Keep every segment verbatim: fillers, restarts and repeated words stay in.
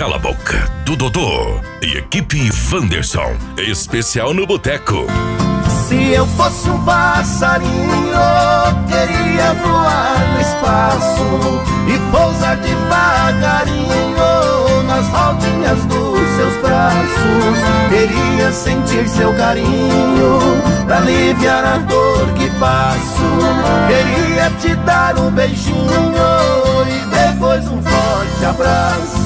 Cala a Boca, do Dodô e equipe Wanderson, especial no Boteco. Se eu fosse um passarinho, queria voar no espaço e pousar devagarinho nas rodinhas dos seus braços. Queria sentir seu carinho pra aliviar a dor que passo. Queria te dar um beijinho e depois um forte abraço.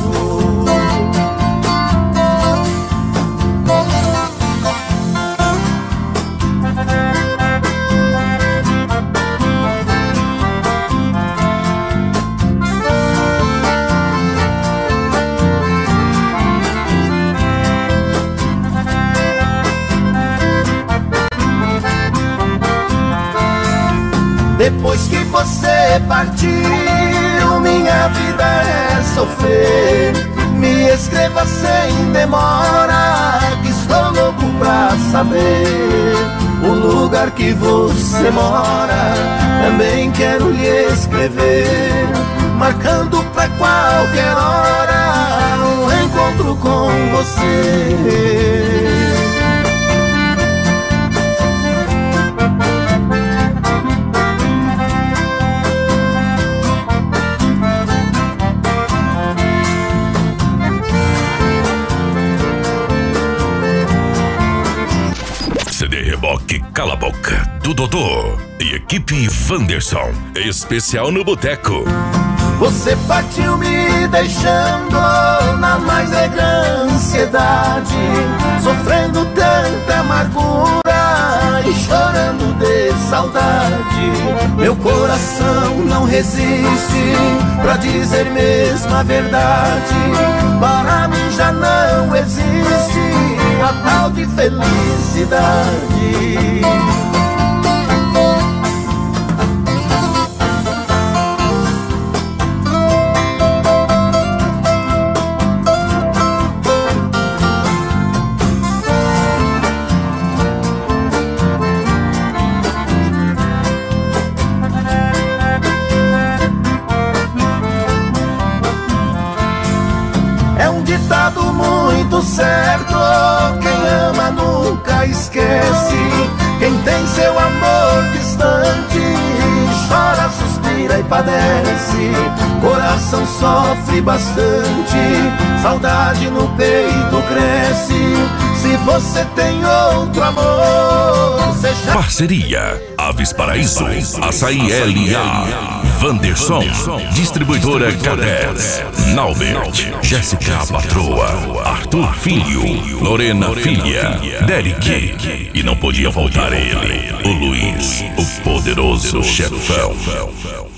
Depois que você partiu, minha vida é sofrer. Me escreva sem demora, que estou louco pra saber o lugar que você mora. Também quero lhe escrever, marcando pra qualquer hora um encontro com você. C D Reboque Cala a Boca, do Dodô e equipe Wanderson, especial no Boteco. Você partiu me deixando na mais negra ansiedade, sofrendo tanta amargura e chorando de saudade. Meu coração não resiste pra dizer mesmo a verdade. Para mim já não existe a tal de felicidade. É um ditado muito certo, quem ama nunca esquece. Quem tem seu amor distante chora, suspira e padece. Coração sofre bastante, saudade no peito cresce. Se você tem outro amor, seja... Parceria Aves Paraíso, Açaí L A, Wanderson, Distribuidora Cadez, Naubert, Jéssica Patroa, Arthur Filho, Lorena Filha, Derek. E não podia faltar ele, o Luiz, o poderoso chefão.